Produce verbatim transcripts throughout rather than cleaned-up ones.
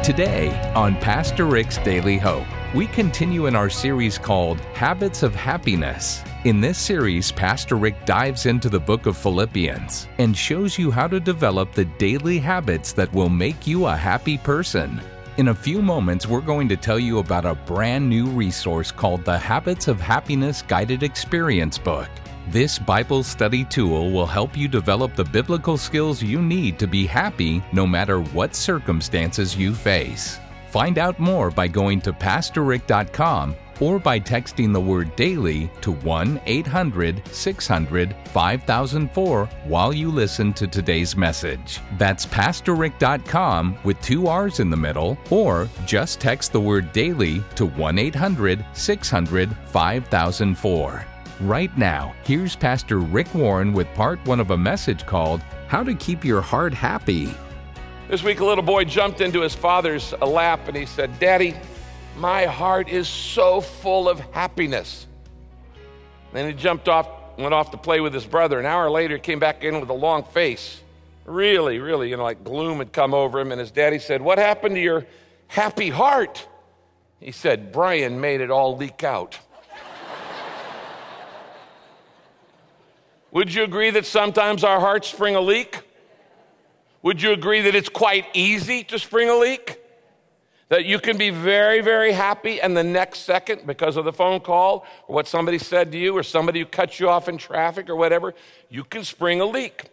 Today on Pastor Rick's Daily Hope, we continue in our series called Habits of Happiness. In this series, Pastor Rick dives into the book of Philippians and shows you how to develop the daily habits that will make you a happy person. In a few moments, we're going to tell you about a brand new resource called the Habits of Happiness Guided Experience book. This Bible study tool will help you develop the biblical skills you need to be happy no matter what circumstances you face. Find out more by going to pastor rick dot com or by texting the word DAILY to one eight hundred six hundred five thousand four while you listen to today's message. That's pastor rick dot com with two R's in the middle, or just text the word DAILY to one eight hundred six hundred five thousand four. Right now, here's Pastor Rick Warren with part one of a message called How to Keep Your Heart Happy. This week, a little boy jumped into his father's lap and he said, "Daddy, my heart is so full of happiness." Then he jumped off, went off to play with his brother. An hour later, he came back in with a long face. Really, really, you know, like gloom had come over him. And his daddy said, "What happened to your happy heart?" He said, "Brian made it all leak out." Would you agree that sometimes our hearts spring a leak? Would you agree that it's quite easy to spring a leak? That you can be very, very happy, and the next second, because of the phone call or what somebody said to you or somebody who cut you off in traffic or whatever, you can spring a leak.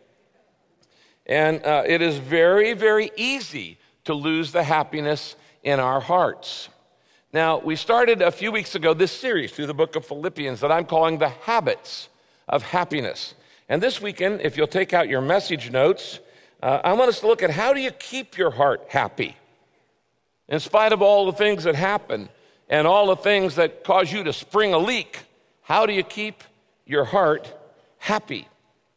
And uh, it is very, very easy to lose the happiness in our hearts. Now, we started a few weeks ago this series through the book of Philippians that I'm calling the Habits of Happiness. And this weekend, if you'll take out your message notes, uh, I want us to look at how do you keep your heart happy? In spite of all the things that happen and all the things that cause you to spring a leak, how do you keep your heart happy?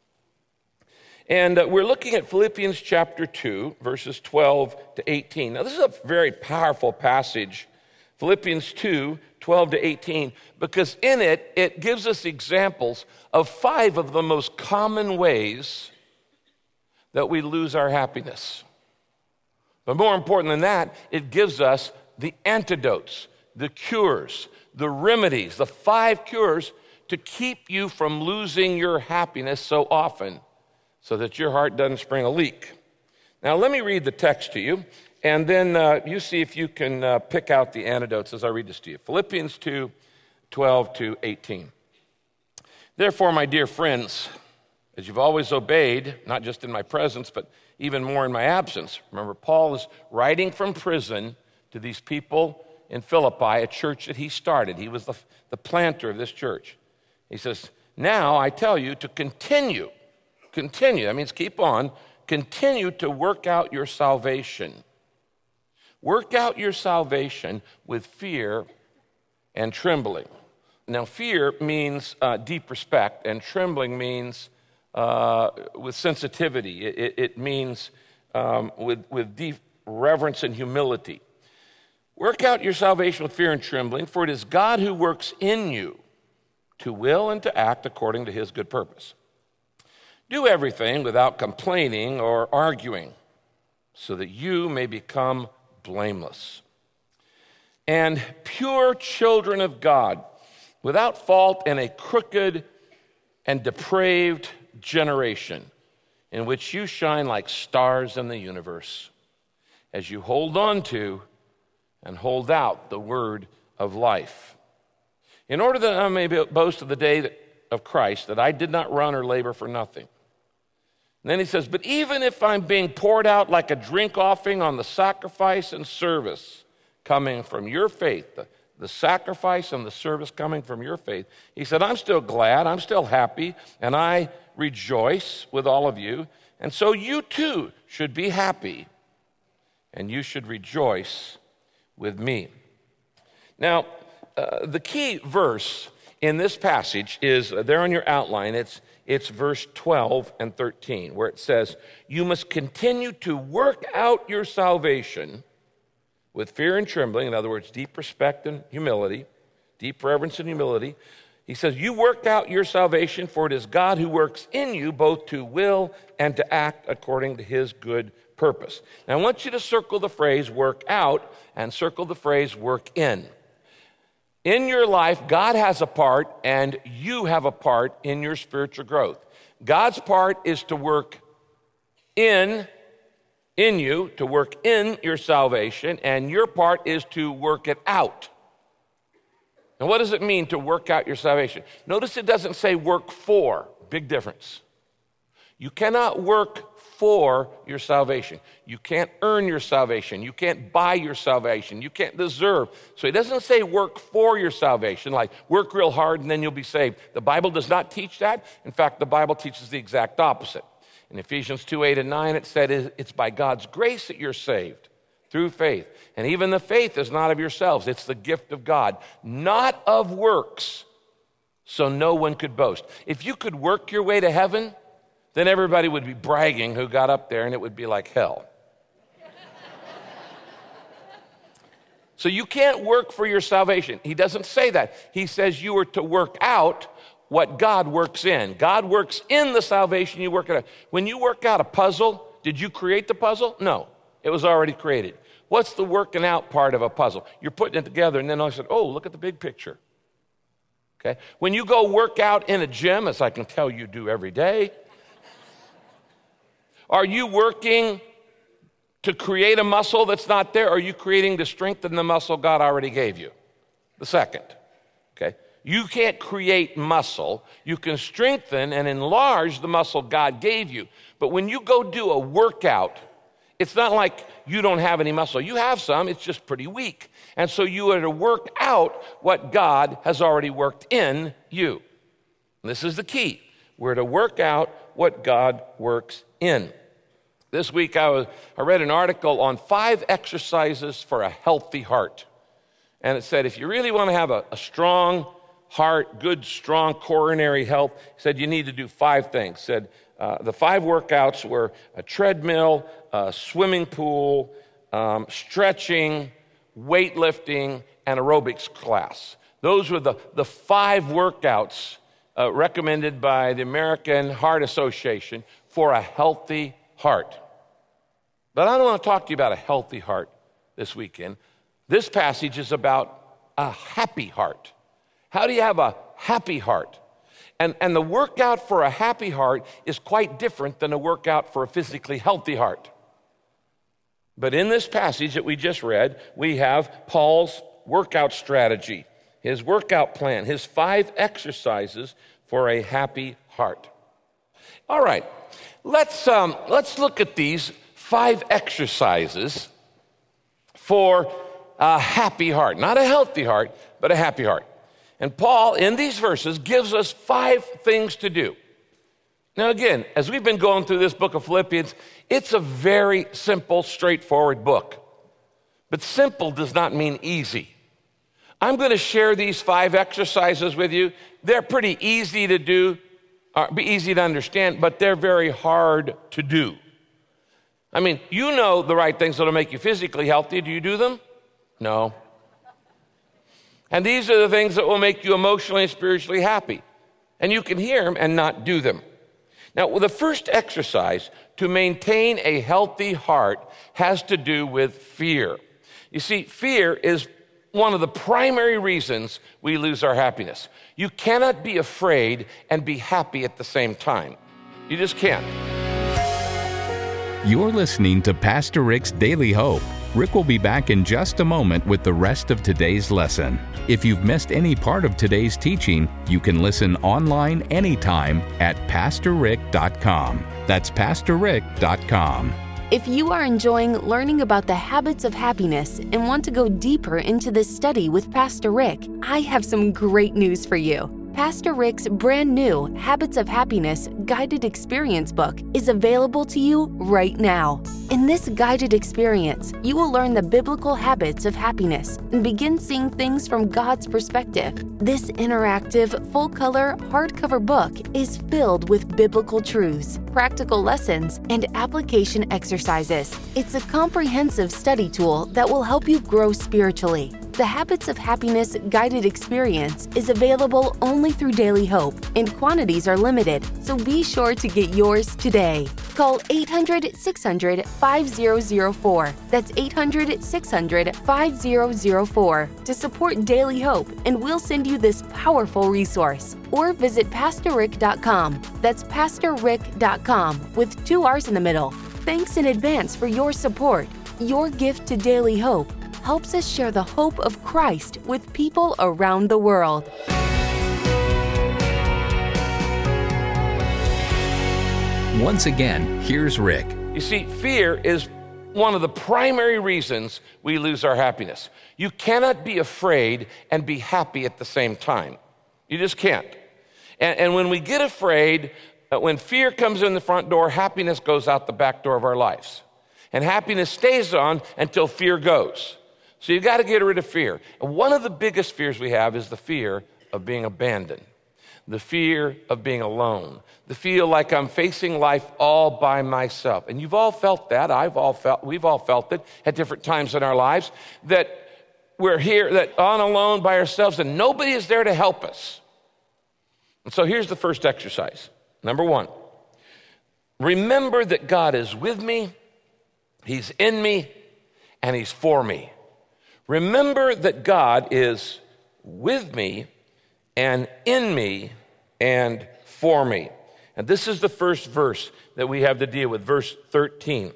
And uh, we're looking at Philippians chapter two, verses twelve to eighteen. Now, this is a very powerful passage, Philippians two, twelve to eighteen, because in it, it gives us examples of five of the most common ways that we lose our happiness. But more important than that, it gives us the antidotes, the cures, the remedies, the five cures to keep you from losing your happiness so often so that your heart doesn't spring a leak. Now, let me read the text to you, and then uh, you see if you can uh, pick out the antidotes as I read this to you. Philippians two, twelve to eighteen. "Therefore, my dear friends, as you've always obeyed, not just in my presence, but even more in my absence." Remember, Paul is writing from prison to these people in Philippi, a church that he started. He was the, the planter of this church. He says, "Now I tell you to continue, continue, that means keep on, continue to work out your salvation. Work out your salvation with fear and trembling." Now, fear means uh, deep respect, and trembling means uh, with sensitivity. It, it means um, with, with deep reverence and humility. Work out your salvation with fear and trembling, for it is God who works in you to will and to act according to his good purpose. Do everything without complaining or arguing, so that you may become blameless and pure children of God, without fault in a crooked and depraved generation, in which you shine like stars in the universe, as you hold on to and hold out the word of life. In order that I may boast of the day of Christ, that I did not run or labor for nothing. And then he says, "But even if I'm being poured out like a drink offering on the sacrifice and service coming from your faith," the, the sacrifice and the service coming from your faith, he said, "I'm still glad, I'm still happy, and I rejoice with all of you. And so you too should be happy, and you should rejoice with me." Now, uh, the key verse in this passage is uh, there on your outline. It's It's verse twelve and thirteen, where it says, "You must continue to work out your salvation with fear and trembling," in other words, deep respect and humility, deep reverence and humility. He says, you work out your salvation, for it is God who works in you both to will and to act according to his good purpose. Now, I want you to circle the phrase work out and circle the phrase work in. In your life, God has a part and you have a part in your spiritual growth. God's part is to work in, in you, to work in your salvation, and your part is to work it out. Now, what does it mean to work out your salvation? Notice it doesn't say work for. Big difference. You cannot work for your salvation. You can't earn your salvation. You can't buy your salvation. You can't deserve. So it doesn't say work for your salvation, like work real hard and then you'll be saved. The Bible does not teach that. In fact, the Bible teaches the exact opposite. In Ephesians two, eight, and nine, it said it's by God's grace that you're saved through faith. And even the faith is not of yourselves. It's the gift of God, not of works, so no one could boast. If you could work your way to heaven, then everybody would be bragging who got up there, and it would be like hell. So you can't work for your salvation. He doesn't say that. He says you are to work out what God works in. God works in the salvation, you work it out. When you work out a puzzle, did you create the puzzle? No, it was already created. What's the working out part of a puzzle? You're putting it together, and then I said, oh, look at the big picture. Okay. When you go work out in a gym, as I can tell you do every day, are you working to create a muscle that's not there, or are you creating to strengthen the muscle God already gave you? The second, okay? You can't create muscle. You can strengthen and enlarge the muscle God gave you. But when you go do a workout, it's not like you don't have any muscle. You have some, it's just pretty weak. And so you are to work out what God has already worked in you. And this is the key. We're to work out what God works in. This week I, was, I read an article on five exercises for a healthy heart. And it said, if you really want to have a, a strong heart, good, strong coronary health, it said you need to do five things. It said uh, the five workouts were a treadmill, a swimming pool, um, stretching, weightlifting, and aerobics class. Those were the, the five workouts uh, recommended by the American Heart Association for a healthy heart. But I don't want to talk to you about a healthy heart this weekend. This passage is about a happy heart. How do you have a happy heart? And, and the workout for a happy heart is quite different than a workout for a physically healthy heart. But in this passage that we just read, we have Paul's workout strategy, his workout plan, his five exercises for a happy heart. All right, let's, um, let's look at these five exercises for a happy heart. Not a healthy heart, but a happy heart. And Paul, in these verses, gives us five things to do. Now again, as we've been going through this book of Philippians, it's a very simple, straightforward book. But simple does not mean easy. I'm going to share these five exercises with you. They're pretty easy to do, uh, be easy to understand, but they're very hard to do. I mean, you know the right things that will make you physically healthy. Do you do them? No. And these are the things that will make you emotionally and spiritually happy. And you can hear them and not do them. Now, well, the first exercise to maintain a healthy heart has to do with fear. You see, fear is one of the primary reasons we lose our happiness. You cannot be afraid and be happy at the same time. You just can't. You're listening to Pastor Rick's Daily Hope. Rick will be back in just a moment with the rest of today's lesson. If you've missed any part of today's teaching, you can listen online anytime at pastor rick dot com. That's pastor rick dot com. If you are enjoying learning about the habits of happiness and want to go deeper into this study with Pastor Rick, I have some great news for you. Pastor Rick's brand new Habits of Happiness guided experience book is available to you right now. In this guided experience, you will learn the biblical habits of happiness and begin seeing things from God's perspective. This interactive, full-color, hardcover book is filled with biblical truths, practical lessons, and application exercises. It's a comprehensive study tool that will help you grow spiritually. The Habits of Happiness guided experience is available only through Daily Hope, and quantities are limited, so be sure to get yours today. Call eight hundred, six hundred, five zero zero four. That's eight hundred, six hundred, five zero zero four to support Daily Hope, and we'll send you this powerful resource. Or visit pastor rick dot com. That's pastor rick dot com with two R's in the middle. Thanks in advance for your support. Your gift to Daily Hope helps us share the hope of Christ with people around the world. Once again, here's Rick. You see, fear is one of the primary reasons we lose our happiness. You cannot be afraid and be happy at the same time. You just can't. And, and when we get afraid, uh, when fear comes in the front door, happiness goes out the back door of our lives. And happiness stays on until fear goes. So you've got to get rid of fear. And one of the biggest fears we have is the fear of being abandoned, the fear of being alone, the feel like I'm facing life all by myself. And you've all felt that. I've all felt, we've all felt it at different times in our lives, that we're here, that on alone by ourselves, and nobody is there to help us. And so here's the first exercise. Number one, remember that God is with me, He's in me, and He's for me. Remember that God is with me and in me and for me. And this is the first verse that we have to deal with, verse thirteen.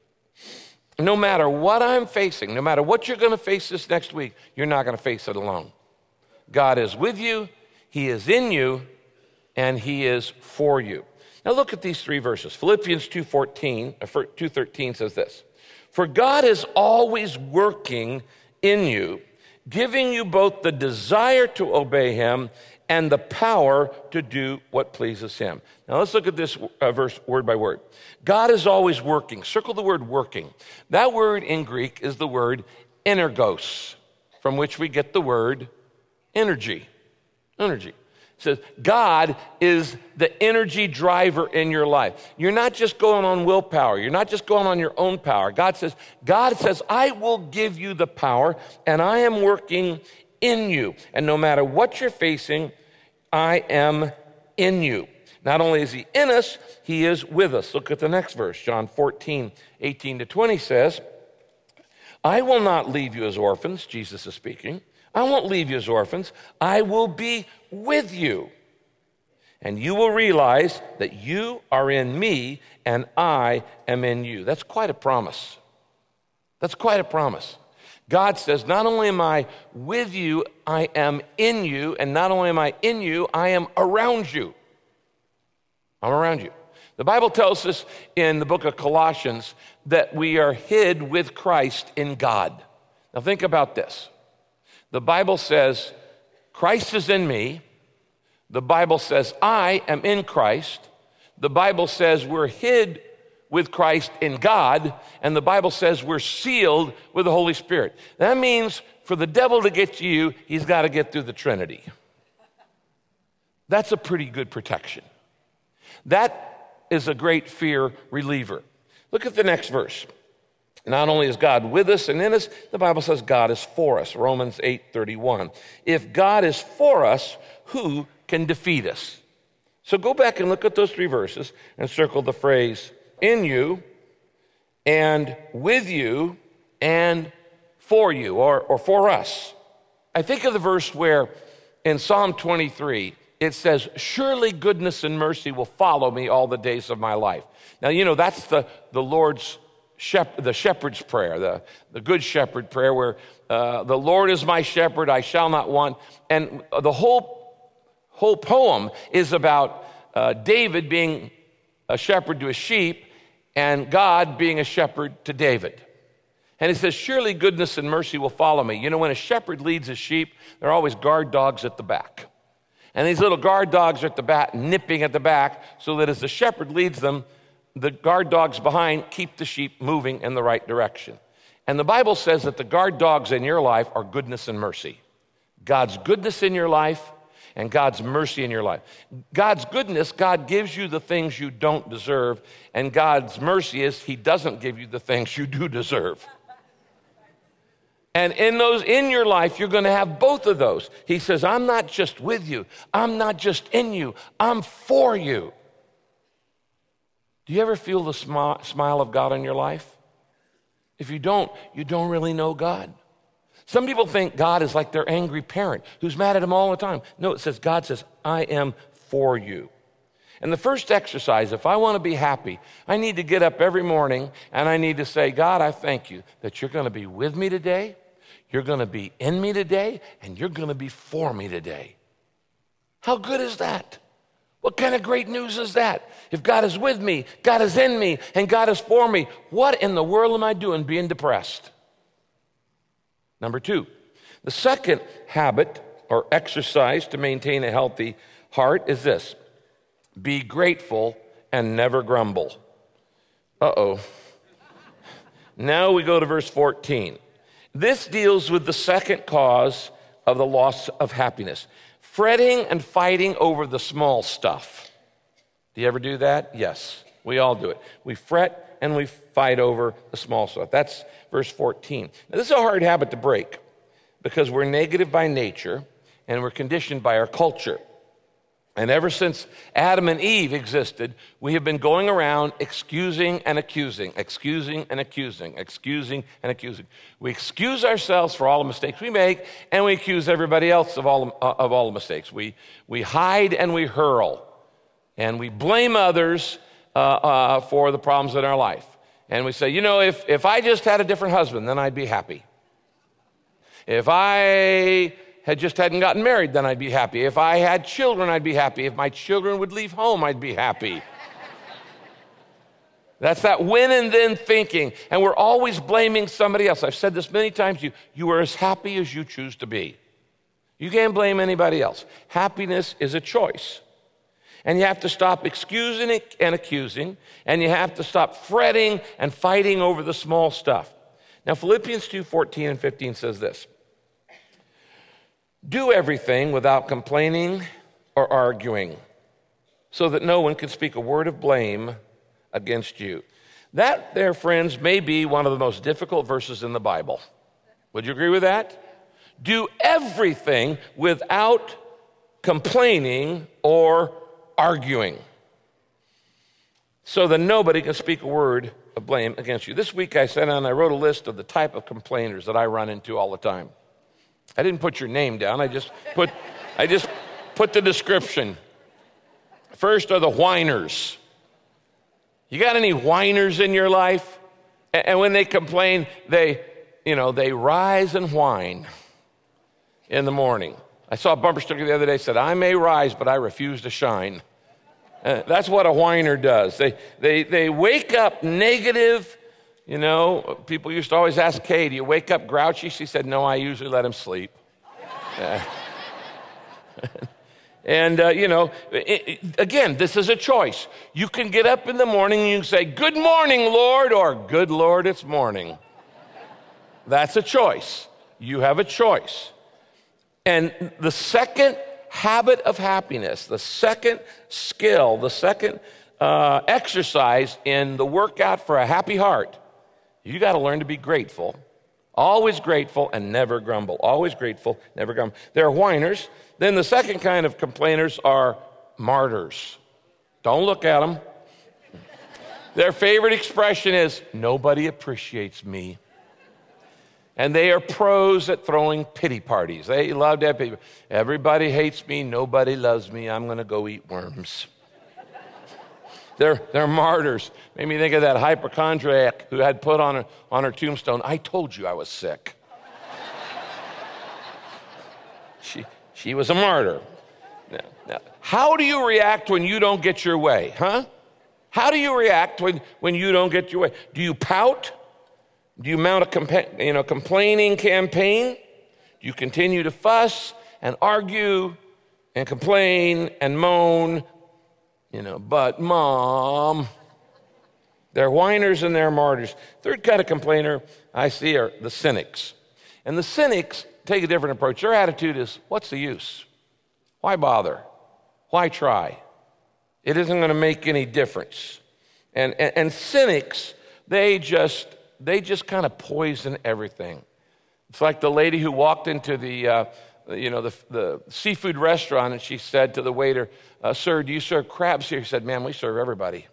No matter what I'm facing, no matter what you're going to face this next week, you're not going to face it alone. God is with you, He is in you, and He is for you. Now look at these three verses. Philippians two fourteen, two thirteen says this: For God is always working in you, giving you both the desire to obey Him and the power to do what pleases Him. Now let's look at this uh, verse word by word. God is always working. Circle the word working. That word in Greek is the word energos, from which we get the word energy. Energy. It says God is the energy driver in your life. You're not just going on willpower. You're not just going on your own power. God says, God says, I will give you the power, and I am working in you. And no matter what you're facing, I am in you. Not only is He in us, He is with us. Look at the next verse. John fourteen, eighteen to twenty says, I will not leave you as orphans, Jesus is speaking. I won't leave you as orphans. I will be with you. And you will realize that you are in me and I am in you. That's quite a promise. That's quite a promise. God says, not only am I with you, I am in you. And not only am I in you, I am around you. I'm around you. The Bible tells us in the book of Colossians that we are hid with Christ in God. Now think about this. The Bible says, Christ is in me. The Bible says, I am in Christ. The Bible says we're hid with Christ in God. And the Bible says we're sealed with the Holy Spirit. That means for the devil to get to you, he's got to get through the Trinity. That's a pretty good protection. That is a great fear reliever. Look at the next verse. Not only is God with us and in us, the Bible says God is for us. Romans eight thirty-one. If God is for us, who can defeat us? So go back and look at those three verses and circle the phrase in you and with you and for you, or, or for us. I think of the verse where in Psalm twenty-three, it says, surely goodness and mercy will follow me all the days of my life. Now, you know, that's the, the Lord's Shep- the shepherd's prayer, the, the good shepherd prayer, where uh, the Lord is my shepherd, I shall not want. And the whole, whole poem is about uh, David being a shepherd to his sheep and God being a shepherd to David. And he says, surely goodness and mercy will follow me. You know, when a shepherd leads his sheep, there are always guard dogs at the back. And these little guard dogs are at the back, nipping at the back, so that as the shepherd leads them, the guard dogs behind keep the sheep moving in the right direction. And the Bible says that the guard dogs in your life are goodness and mercy. God's goodness in your life and God's mercy in your life. God's goodness, God gives you the things you don't deserve, and God's mercy is He doesn't give you the things you do deserve. And in those, in your life, you're going to have both of those. He says, I'm not just with you. I'm not just in you. I'm for you. Do you ever feel the smi- smile of God in your life? If you don't, you don't really know God. Some people think God is like their angry parent who's mad at them all the time. No, it says, God says, I am for you. And the first exercise, if I want to be happy, I need to get up every morning and I need to say, God, I thank you that you're going to be with me today. You're going to be in me today, and you're going to be for me today. How good is that? What kind of great news is that? If God is with me, God is in me, and God is for me, what in the world am I doing being depressed? Number two, the second habit or exercise to maintain a healthy heart is this: be grateful and never grumble. Uh-oh. Now we go to verse fourteen. This deals with the second cause of the loss of happiness: fretting and fighting over the small stuff. Do you ever do that? Yes, we all do it. We fret and we fight over the small stuff. That's verse fourteen. Now, this is a hard habit to break because we're negative by nature and we're conditioned by our culture. And ever since Adam and Eve existed, we have been going around excusing and accusing, excusing and accusing, excusing and accusing. We excuse ourselves for all the mistakes we make, and we accuse everybody else of all, uh, of all the mistakes. We, we hide and we hurl, and we blame others uh, uh, for the problems in our life. And we say, you know, if, if I just had a different husband, then I'd be happy. If I had just hadn't gotten married, then I'd be happy. If I had children, I'd be happy. If my children would leave home, I'd be happy. That's that when and then thinking. And we're always blaming somebody else. I've said this many times. You, you are as happy as you choose to be. You can't blame anybody else. Happiness is a choice. And you have to stop excusing and accusing. And you have to stop fretting and fighting over the small stuff. Now, Philippians two fourteen and fifteen says this: do everything without complaining or arguing, so that no one can speak a word of blame against you. That, there, friends, may be one of the most difficult verses in the Bible. Would you agree with that? Do everything without complaining or arguing, so that nobody can speak a word of blame against you. This week I sat down and I wrote a list of the type of complainers that I run into all the time. I didn't put your name down. I just put, I just put the description. First are the whiners. You got any whiners in your life? And when they complain, they, you know, they rise and whine in the morning. I saw a bumper sticker the other day that said, I may rise, but I refuse to shine. Uh, that's what a whiner does. They, they, they wake up negative. You know, people used to always ask Kay, do you wake up grouchy? She said, no, I usually let him sleep. Uh, and, uh, you know, it, it, again, this is a choice. You can get up in the morning and you can say, good morning, Lord, or good Lord, it's morning. That's a choice. You have a choice. And the second habit of happiness, the second skill, the second uh, exercise in the workout for a happy heart, you got to learn to be grateful. Always grateful and never grumble. Always grateful, never grumble. They're whiners. Then the second kind of complainers are martyrs. Don't look at them. Their favorite expression is, nobody appreciates me. And they are pros at throwing pity parties. They love to have people. Everybody hates me. Nobody loves me. I'm going to go eat worms. They're, they're martyrs. Made me think of that hypochondriac who had put on, a, on her tombstone, I told you I was sick. she, she was a martyr. Now, now, how do you react when you don't get your way, huh? How do you react when, when you don't get your way? Do you pout? Do you mount a compa- you know, complaining campaign? Do you continue to fuss and argue and complain and moan? You know, but mom, they're whiners and they're martyrs. Third kind of complainer I see are the cynics. And the cynics take a different approach. Their attitude is, what's the use? Why bother? Why try? It isn't going to make any difference. And, and, and cynics, they just, they just kind of poison everything. It's like the lady who walked into the, uh, you know, the, the seafood restaurant, and she said to the waiter, uh, "Sir, do you serve crabs here?" He said, "Ma'am, we serve everybody."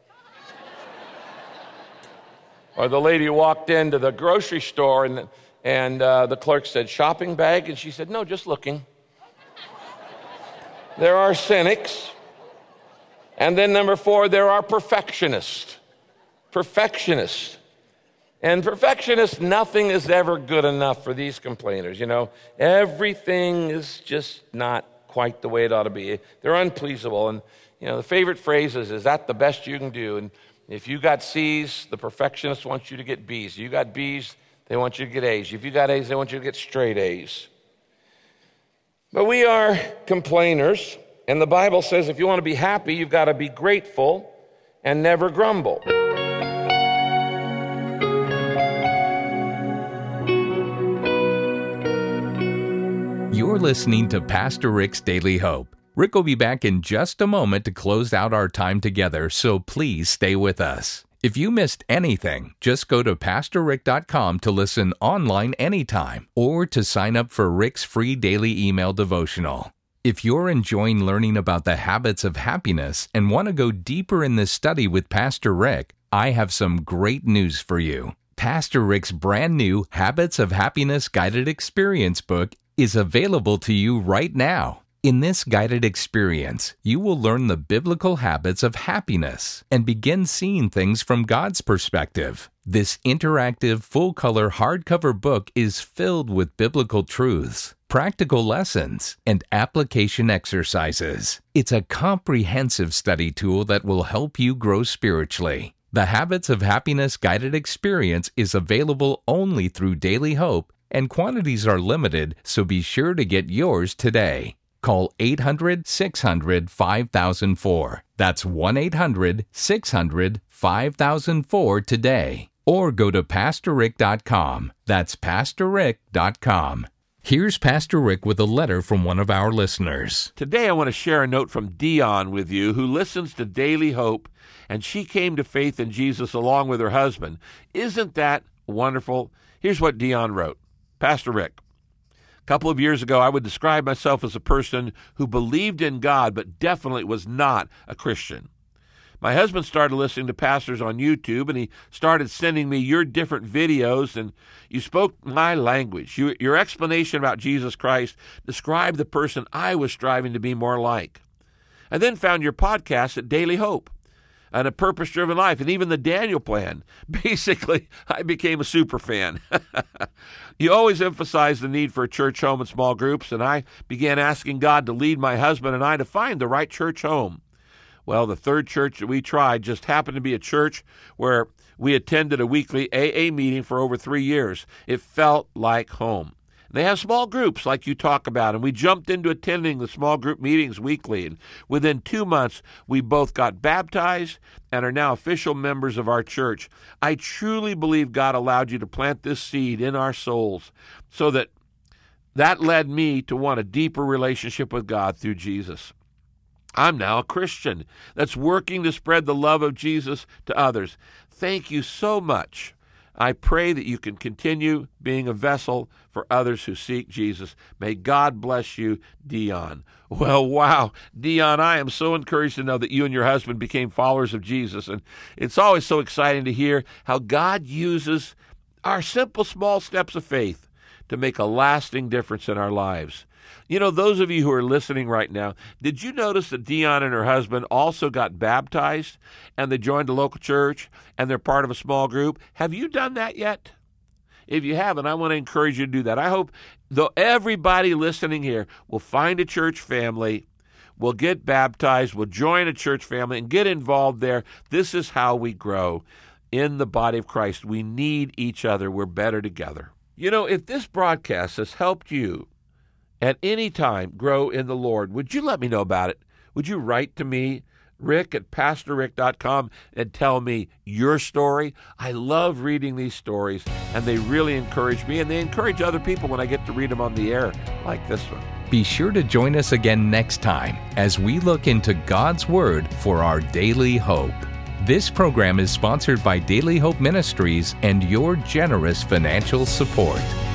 Or the lady who walked into the grocery store, and and uh, the clerk said, "Shopping bag?" And she said, "No, just looking." There are cynics. And then number four, there are perfectionists. Perfectionists. And perfectionists, nothing is ever good enough for these complainers. You know, everything is just not quite the way it ought to be. They're unpleasable. And, you know, the favorite phrase is, is that the best you can do? And if you got C's, the perfectionists want you to get B's. If you got B's, they want you to get A's. If you got A's, they want you to get straight A's. But we are complainers. And the Bible says if you want to be happy, you've got to be grateful and never grumble. You're listening to Pastor Rick's Daily Hope. Rick will be back in just a moment to close out our time together, so please stay with us. If you missed anything, just go to pastor rick dot com to listen online anytime or to sign up for Rick's free daily email devotional. If you're enjoying learning about the habits of happiness and want to go deeper in this study with Pastor Rick, I have some great news for you. Pastor Rick's brand new Habits of Happiness Guided Experience book is available to you right now. In this guided experience, you will learn the biblical habits of happiness and begin seeing things from God's perspective. This interactive, full-color hardcover book is filled with biblical truths, practical lessons, and application exercises. It's a comprehensive study tool that will help you grow spiritually. The Habits of Happiness Guided Experience is available only through Daily Hope, and quantities are limited, so be sure to get yours today. Call eight hundred, six hundred, five thousand four. That's one eight hundred, six hundred, five thousand four today. Or go to pastor rick dot com. That's pastor rick dot com. Here's Pastor Rick with a letter from one of our listeners. Today I want to share a note from Dion with you, who listens to Daily Hope, and she came to faith in Jesus along with her husband. Isn't that wonderful? Here's what Dion wrote. Pastor Rick, a couple of years ago, I would describe myself as a person who believed in God, but definitely was not a Christian. My husband started listening to pastors on YouTube, and he started sending me your different videos, and you spoke my language. You, your explanation about Jesus Christ described the person I was striving to be more like. I then found your podcast at Daily Hope and A Purpose-Driven Life, and even the Daniel Plan. Basically, I became a super fan. You always emphasize the need for a church home and small groups, and I began asking God to lead my husband and I to find the right church home. Well, the third church that we tried just happened to be a church where we attended a weekly A A meeting for over three years. It felt like home. They have small groups like you talk about, and we jumped into attending the small group meetings weekly. And within two months, we both got baptized and are now official members of our church. I truly believe God allowed you to plant this seed in our souls so that that led me to want a deeper relationship with God through Jesus. I'm now a Christian that's working to spread the love of Jesus to others. Thank you so much. I pray that you can continue being a vessel for others who seek Jesus. May God bless you, Dion. Well, wow, Dion, I am so encouraged to know that you and your husband became followers of Jesus. And it's always so exciting to hear how God uses our simple, small steps of faith to make a lasting difference in our lives. You know, those of you who are listening right now, did you notice that Dion and her husband also got baptized and they joined a local church and they're part of a small group? Have you done that yet? If you haven't, I want to encourage you to do that. I hope though everybody listening here will find a church family, will get baptized, will join a church family and get involved there. This is how we grow in the body of Christ. We need each other. We're better together. You know, if this broadcast has helped you at any time grow in the Lord, would you let me know about it? Would you write to me, Rick at pastor rick dot com, and tell me your story? I love reading these stories, and they really encourage me, and they encourage other people when I get to read them on the air like this one. Be sure to join us again next time as we look into God's Word for our daily hope. This program is sponsored by Daily Hope Ministries and your generous financial support.